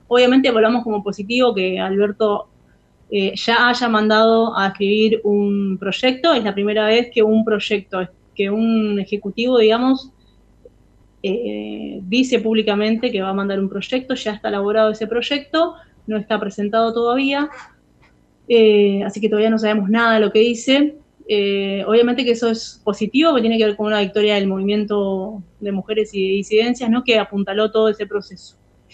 obviamente evaluamos como positivo que Alberto ya haya mandado a escribir un proyecto. Es la primera vez que un proyecto, que un ejecutivo, digamos, dice públicamente que va a mandar un proyecto. Ya está elaborado ese proyecto, no está presentado todavía, así que todavía no sabemos nada de lo que dice. Obviamente que eso es positivo, que tiene que ver con una victoria del movimiento de mujeres y de disidencias, ¿no?, que apuntaló todo ese proceso.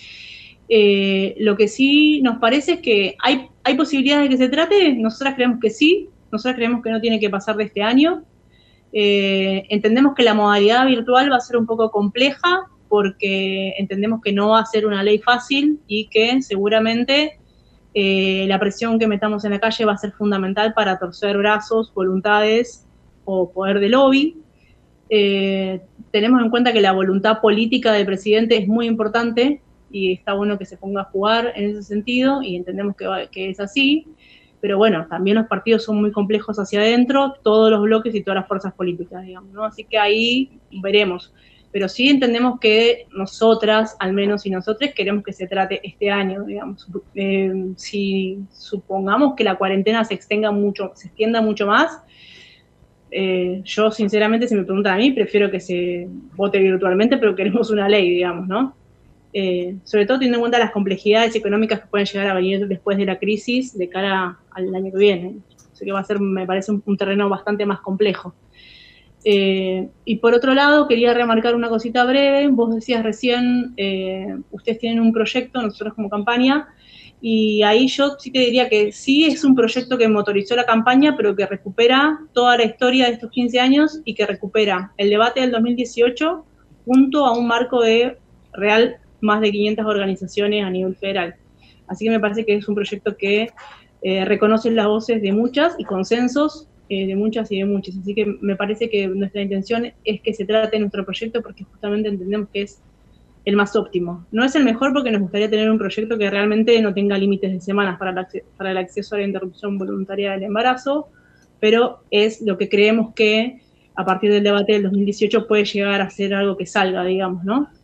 Lo que sí nos parece es que hay posibilidades de que se trate. Nosotras creemos que sí, nosotras creemos que no tiene que pasar de este año. Entendemos que la modalidad virtual va a ser un poco compleja, porque entendemos que no va a ser una ley fácil y que seguramente la presión que metamos en la calle va a ser fundamental para torcer brazos, voluntades o poder de lobby. Tenemos en cuenta que la voluntad política del presidente es muy importante y está bueno que se ponga a jugar en ese sentido, y entendemos que es así, pero bueno, también los partidos son muy complejos hacia adentro, todos los bloques y todas las fuerzas políticas, digamos, ¿no? Así que ahí veremos. Pero sí entendemos que nosotras, al menos, y nosotros queremos que se trate este año, digamos. Si supongamos que la cuarentena se extienda mucho más, yo sinceramente, si me preguntan a mí, prefiero que se vote virtualmente, pero queremos una ley, digamos, ¿no? Sobre todo teniendo en cuenta las complejidades económicas que pueden llegar a venir después de la crisis de cara al año que viene. Así que va a ser, me parece, un terreno bastante más complejo. Y por otro lado, quería remarcar una cosita breve. Vos decías recién, ustedes tienen un proyecto, nosotros como campaña, y ahí yo sí te diría que sí es un proyecto que motorizó la campaña, pero que recupera toda la historia de estos 15 años y que recupera el debate del 2018 junto a un marco de real más de 500 organizaciones a nivel federal. Así que me parece que es un proyecto que reconoce las voces de muchas y consensos de muchas y de muchas. Así que me parece que nuestra intención es que se trate nuestro proyecto, porque justamente entendemos que es el más óptimo. No es el mejor, porque nos gustaría tener un proyecto que realmente no tenga límites de semanas para el acceso a la interrupción voluntaria del embarazo, pero es lo que creemos que a partir del debate del 2018 puede llegar a ser algo que salga, digamos, ¿no?